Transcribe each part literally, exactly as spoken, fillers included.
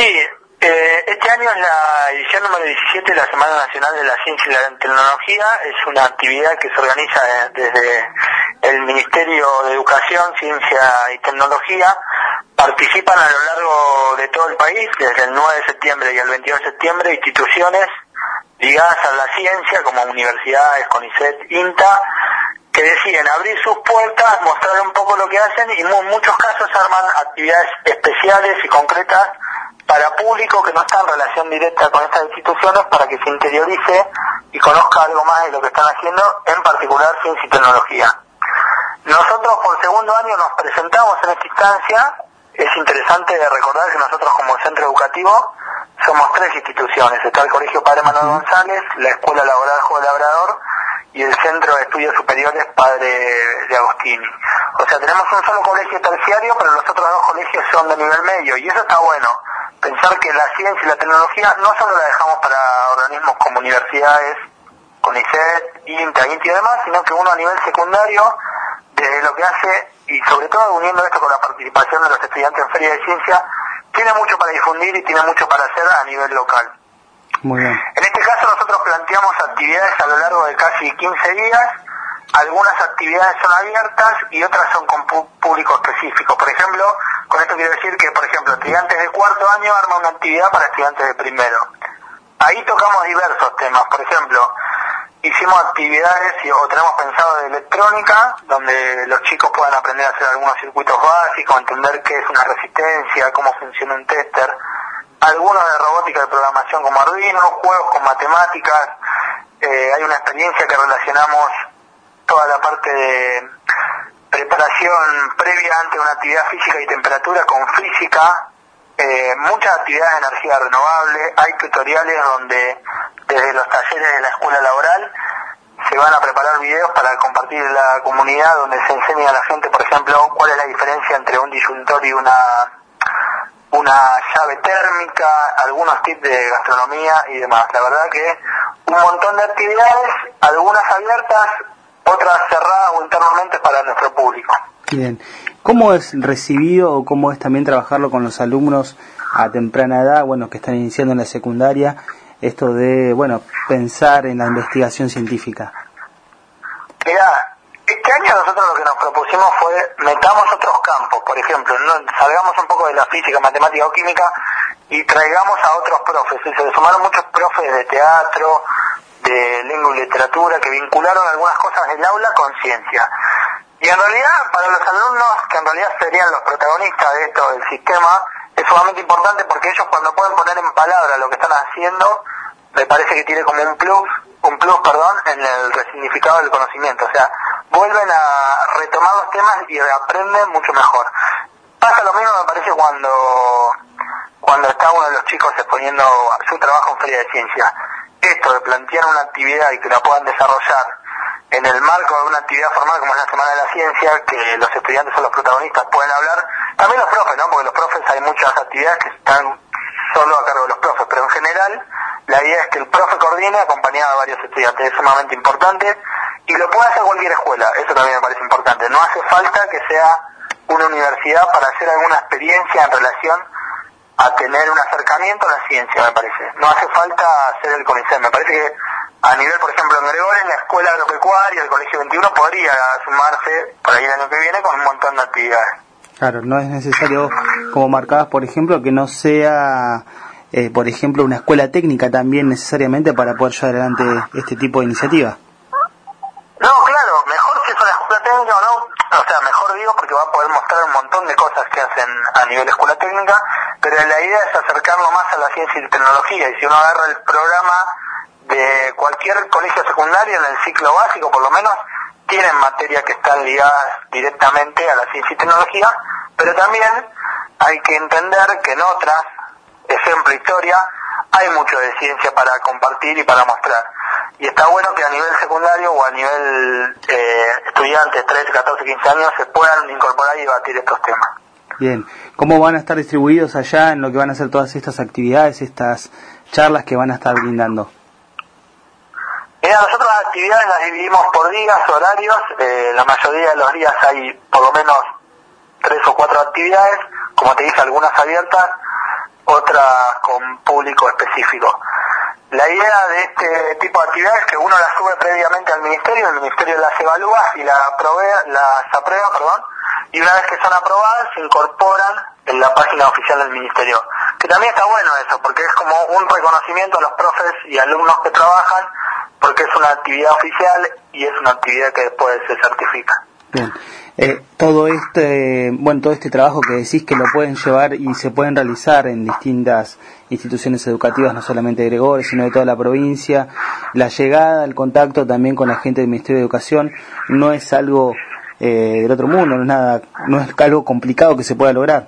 Sí, eh, este año es la edición número diecisiete de la Semana Nacional de la Ciencia y la Tecnología. Es una actividad que se organiza desde el Ministerio de Educación, Ciencia y Tecnología. Participan a lo largo de todo el país, desde el nueve de septiembre y el veintidós de septiembre, instituciones ligadas a la ciencia como universidades, CONICET, INTA, que deciden abrir sus puertas, mostrar un poco lo que hacen y en muchos casos arman actividades especiales y concretas para público que no está en relación directa con estas instituciones, para que se interiorice y conozca algo más de lo que están haciendo, en particular ciencia y tecnología. Nosotros por segundo año nos presentamos en esta instancia. Es interesante recordar que nosotros como centro educativo somos tres instituciones. Está el Colegio Padre Manuel González, la Escuela Laboral Joven Labrador y el Centro de Estudios Superiores Padre de Agostini. O sea, tenemos un solo colegio terciario, pero los otros dos colegios son de nivel medio, y eso está bueno. Pensar que la ciencia y la tecnología no solo la dejamos para organismos como universidades, CONICET, INTA, INTI y demás, sino que uno a nivel secundario, desde lo que hace, y sobre todo uniendo esto con la participación de los estudiantes en Feria de Ciencia, tiene mucho para difundir y tiene mucho para hacer a nivel local. Muy bien. En este caso nosotros planteamos actividades a lo largo de casi quince días. Algunas actividades son abiertas y otras son con público específico. Por ejemplo, con esto quiero decir que, por ejemplo, estudiantes de cuarto año arman una actividad para estudiantes de primero. Ahí tocamos diversos temas. Por ejemplo, hicimos actividades o tenemos pensado de electrónica, donde los chicos puedan aprender a hacer algunos circuitos básicos, entender qué es una resistencia, cómo funciona un tester. Algunos de robótica de programación como Arduino, juegos con matemáticas. Eh, hay una experiencia que relacionamos toda la parte de preparación previa ante una actividad física y temperatura con física. Eh, muchas actividades de energía renovable. Hay tutoriales donde desde los talleres de la escuela laboral se van a preparar videos para compartir en la comunidad, donde se enseña a la gente, por ejemplo, cuál es la diferencia entre un disyuntor y una una llave térmica, algunos tips de gastronomía y demás. La verdad que un montón de actividades, algunas abiertas, otras cerradas o internamente para nuestro público. Bien. ¿Cómo es recibido o cómo es también trabajarlo con los alumnos a temprana edad, bueno, que están iniciando en la secundaria, esto de, bueno, pensar en la investigación científica? Mirá, este año nosotros lo que nos propusimos fue metamos otros campos, por ejemplo, no, salgamos un poco de la física, matemática o química y traigamos a otros profes. Y se sumaron muchos profes de teatro, de lengua y literatura, que vincularon algunas cosas del aula con ciencia. Y en realidad, para los alumnos, que en realidad serían los protagonistas de esto, del sistema, es sumamente importante porque ellos cuando pueden poner en palabras lo que están haciendo, me parece que tiene como un plus, un plus, perdón, en el resignificado del conocimiento. O sea, vuelven a retomar los temas y aprenden mucho mejor. Pasa lo mismo, me parece, cuando cuando está uno de los chicos exponiendo su trabajo en Feria de Ciencia. Esto de plantear una actividad y que la puedan desarrollar en el marco de una actividad formal como es la Semana de la Ciencia, que los estudiantes son los protagonistas, pueden hablar, también los profes, ¿no? Porque los profes, hay muchas actividades que están solo a cargo de los profes, pero en general la idea es que el profe coordine acompañado de varios estudiantes. Es sumamente importante y lo puede hacer cualquier escuela, eso también me parece importante. No hace falta que sea una universidad para hacer alguna experiencia en relación a tener un acercamiento a la ciencia, me parece. No hace falta hacer el CONICET. Me parece que a nivel, por ejemplo, en Gregores, la Escuela Agropecuaria, el Colegio veintiuno, podría sumarse por ahí el año que viene con un montón de actividades. Claro, no es necesario, como marcabas, por ejemplo, que no sea, eh, por ejemplo, una escuela técnica también necesariamente para poder llevar adelante este tipo de iniciativa. No, claro, mejor si es una escuela técnica o no, o sea, mejor digo porque va a poder mostrar un montón de cosas que hacen a nivel escuela técnica, pero la idea es acercarlo más a la ciencia y tecnología, y si uno agarra el programa de cualquier colegio secundario en el ciclo básico, por lo menos, tienen materias que están ligadas directamente a la ciencia y tecnología, pero también hay que entender que en otras, ejemplo historia, hay mucho de ciencia para compartir y para mostrar. Y está bueno que a nivel secundario o a nivel eh, estudiantes, trece, catorce, quince años, se puedan incorporar y debatir estos temas. Bien, ¿cómo van a estar distribuidos allá en lo que van a ser todas estas actividades, estas charlas que van a estar brindando? Mira, nosotros las actividades las dividimos por días, horarios. Eh, la mayoría de los días hay por lo menos tres o cuatro actividades, como te dije, algunas abiertas. otras con público específico. La idea de este tipo de actividades es que uno las sube previamente al ministerio, el ministerio las evalúa y las aprueba, las aprueba, perdón, y una vez que son aprobadas se incorporan en la página oficial del ministerio. Que también está bueno eso, porque es como un reconocimiento a los profes y alumnos que trabajan, porque es una actividad oficial y es una actividad que después se certifica. Bien. Eh, todo este, bueno, todo este trabajo que decís que lo pueden llevar y se pueden realizar en distintas instituciones educativas, no solamente de Gregorio, sino de toda la provincia, la llegada, el contacto también con la gente del Ministerio de Educación, no es algo eh, del otro mundo, no es nada, no es algo complicado que se pueda lograr.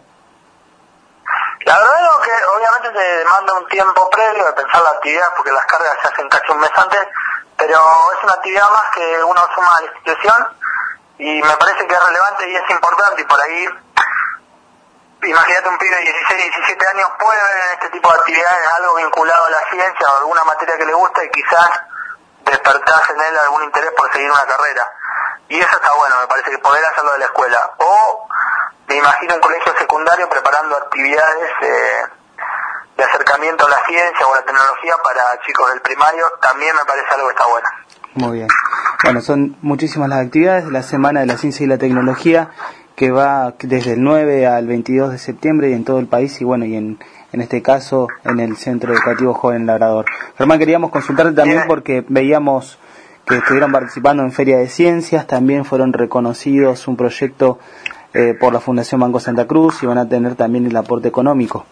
La verdad es que obviamente te demanda un tiempo previo de pensar la actividad, porque las cargas se hacen casi un mes antes, pero es una actividad más que uno suma a la institución, y me parece que es relevante y es importante, y por ahí, imagínate un pibe de dieciséis, diecisiete años puede ver en este tipo de actividades algo vinculado a la ciencia o alguna materia que le gusta y quizás despertarse en él algún interés por seguir una carrera. Y eso está bueno, me parece que poder hacerlo de la escuela. O me imagino un colegio secundario preparando actividades eh, de acercamiento a la ciencia o a la tecnología para chicos del primario, también me parece algo que está bueno. Muy bien. Bueno, son muchísimas las actividades de la Semana de la Ciencia y la Tecnología, que va desde el nueve al veintidós de septiembre y en todo el país, y bueno, y en, en este caso en el Centro Educativo Joven Labrador. Germán, queríamos consultarte también porque veíamos que estuvieron participando en Feria de Ciencias, también fueron reconocidos un proyecto eh, por la Fundación Banco Santa Cruz y van a tener también el aporte económico.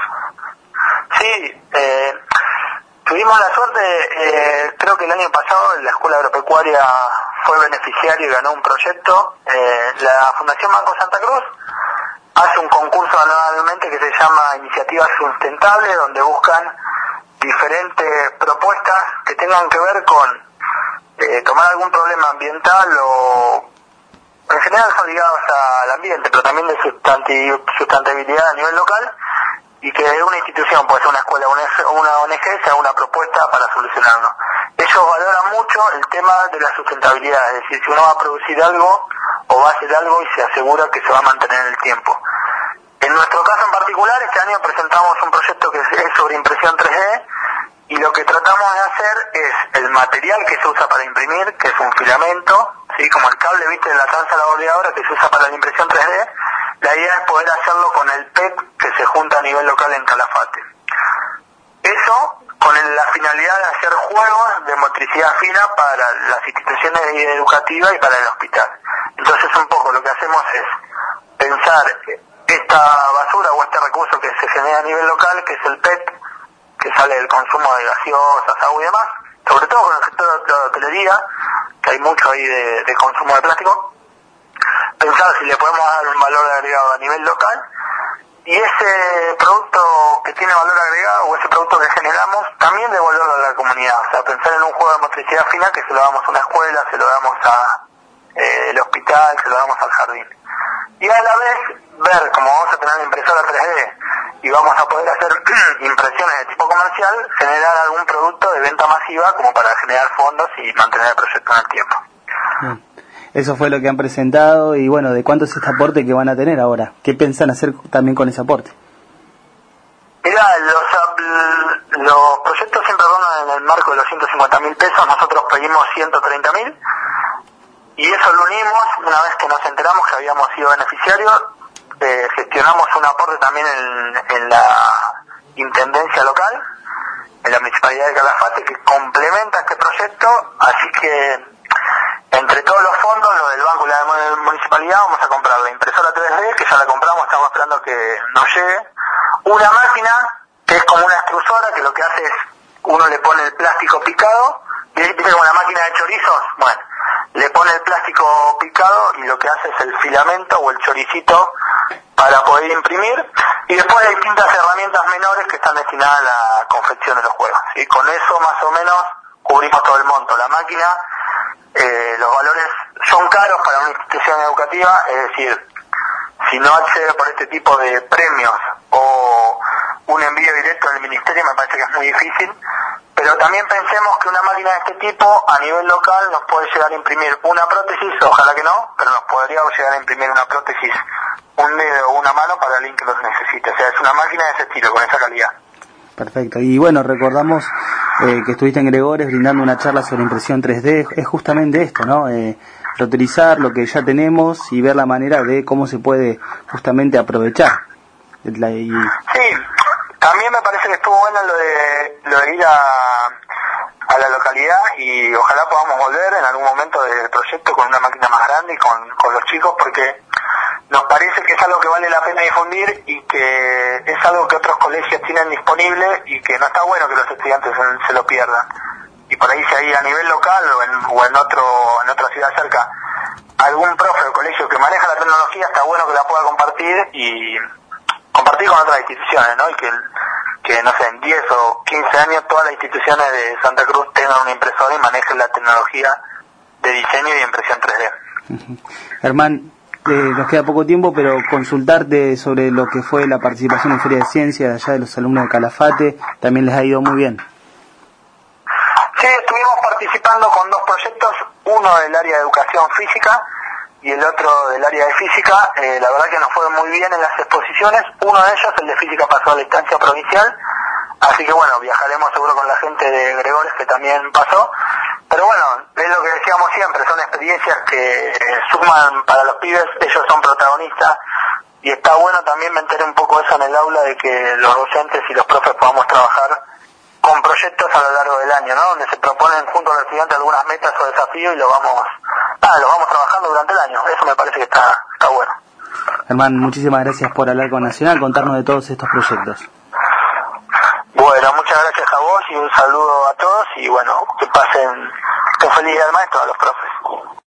Sí, eh, tuvimos la suerte, eh, creo que el año pasado la Escuela Agropecuaria fue beneficiario y ganó un proyecto. Eh, la Fundación Banco Santa Cruz hace un concurso anualmente que se llama Iniciativas Sustentables, donde buscan diferentes propuestas que tengan que ver con eh, tomar algún problema ambiental o en general son ligados al ambiente, pero también de sustentabilidad a nivel local, y que una institución, puede ser una escuela o una O N G, sea una propuesta para solucionarlo. Ellos valoran mucho el tema de la sustentabilidad, es decir, si uno va a producir algo o va a hacer algo y se asegura que se va a mantener en el tiempo. En nuestro caso en particular, este año presentamos un proyecto que es sobre impresión tres D, y lo que tratamos de hacer es el material que se usa para imprimir, que es un filamento, ¿sí? Como el cable, viste, de la tranza laboreadora que se usa para la impresión tres D, la idea es poder hacerlo con el P E T que se junta a nivel local en Calafate. Eso con la finalidad de hacer juegos de motricidad fina para las instituciones educativas y para el hospital. Entonces un poco lo que hacemos es pensar esta basura o este recurso que se genera a nivel local, que es el P E T, que sale del consumo de gaseosas, agua y demás, sobre todo con el sector de la hotelería, que hay mucho ahí de, de consumo de plástico, pensar si le podemos dar un valor agregado a nivel local, y ese producto que tiene valor agregado o ese producto que generamos también devolverlo a la comunidad. O sea, pensar en un juego de motricidad fina que se lo damos a una escuela, se lo damos a eh, el hospital, se lo damos al jardín. Y a la vez ver, como vamos a tener impresora tres D y vamos a poder hacer impresiones de tipo comercial, generar algún producto de venta masiva como para generar fondos y mantener el proyecto en el tiempo. Bien. Eso fue lo que han presentado y bueno, ¿de cuánto es este aporte que van a tener ahora? ¿Qué piensan hacer también con ese aporte? Mira, los, los proyectos siempre rondan en el marco de los ciento cincuenta mil pesos, nosotros pedimos ciento treinta mil y eso lo unimos una vez que nos enteramos que habíamos sido beneficiarios, eh, gestionamos un aporte también en, en la intendencia local, en la municipalidad de Calafate, que complementa este proyecto, así que entre todos los fondos, lo del banco y la municipalidad, vamos a comprar la impresora tres D, que ya la compramos, estamos esperando que nos llegue, una máquina que es como una extrusora, que lo que hace es, uno le pone el plástico picado, y viste como una máquina de chorizos, bueno, le pone el plástico picado y lo que hace es el filamento o el choricito para poder imprimir, y después hay distintas herramientas menores que están destinadas a la confección de los juegos, y con eso más o menos cubrimos todo el monto. La máquina, eh, los valores son caros para una institución educativa, es decir, si no accede por este tipo de premios o un envío directo del ministerio, me parece que es muy difícil, pero también pensemos que una máquina de este tipo a nivel local nos puede llegar a imprimir una prótesis, ojalá que no, pero nos podría llegar a imprimir una prótesis un dedo o una mano para alguien que los necesite. O sea, es una máquina de ese estilo, con esa calidad. Perfecto. Y bueno, recordamos eh, que estuviste en Gregores brindando una charla sobre impresión tres D. Es justamente esto, ¿no? Eh, reutilizar lo que ya tenemos y ver la manera de cómo se puede justamente aprovechar. La, y... Sí, también me parece que estuvo bueno lo de, lo de ir a, a la localidad, y ojalá podamos volver en algún momento del proyecto con una máquina más grande y con, con los chicos, porque nos parece que es algo que vale la pena difundir y que es algo que otros colegios tienen disponible y que no está bueno que los estudiantes se, se lo pierdan. Y por ahí, si hay a nivel local o en, o en otro en otra ciudad cerca algún profe o colegio que maneja la tecnología, está bueno que la pueda compartir y compartir con otras instituciones, ¿no? Y que, que no sé, en diez o quince años todas las instituciones de Santa Cruz tengan una impresora y manejen la tecnología de diseño y impresión tres D. Uh-huh. Germán, eh, nos queda poco tiempo, pero consultarte sobre lo que fue la participación en Feria de Ciencias allá de los alumnos de Calafate. También les ha ido muy bien. Sí, estuvimos participando con dos proyectos, uno del área de educación física y el otro del área de física. Eh, la verdad que nos fue muy bien en las exposiciones. Uno de ellos, el de física, pasó a la instancia provincial, así que bueno, viajaremos seguro con la gente de Gregores, que también pasó. Pero bueno, es lo que decíamos siempre, son experiencias que eh, suman para los pibes, ellos son protagonistas, y está bueno también meter un poco eso en el aula, de que los docentes y los profes podamos trabajar con proyectos a lo largo del año, ¿no? Donde se proponen junto a los estudiantes algunas metas o desafíos y lo vamos, ah, lo vamos trabajando durante el año. Eso me parece que está, está bueno. Germán, muchísimas gracias por hablar con Nacional, contarnos de todos estos proyectos. Bueno, muchas gracias a vos y un saludo a todos, y bueno, que pasen un feliz día del maestro a los profes.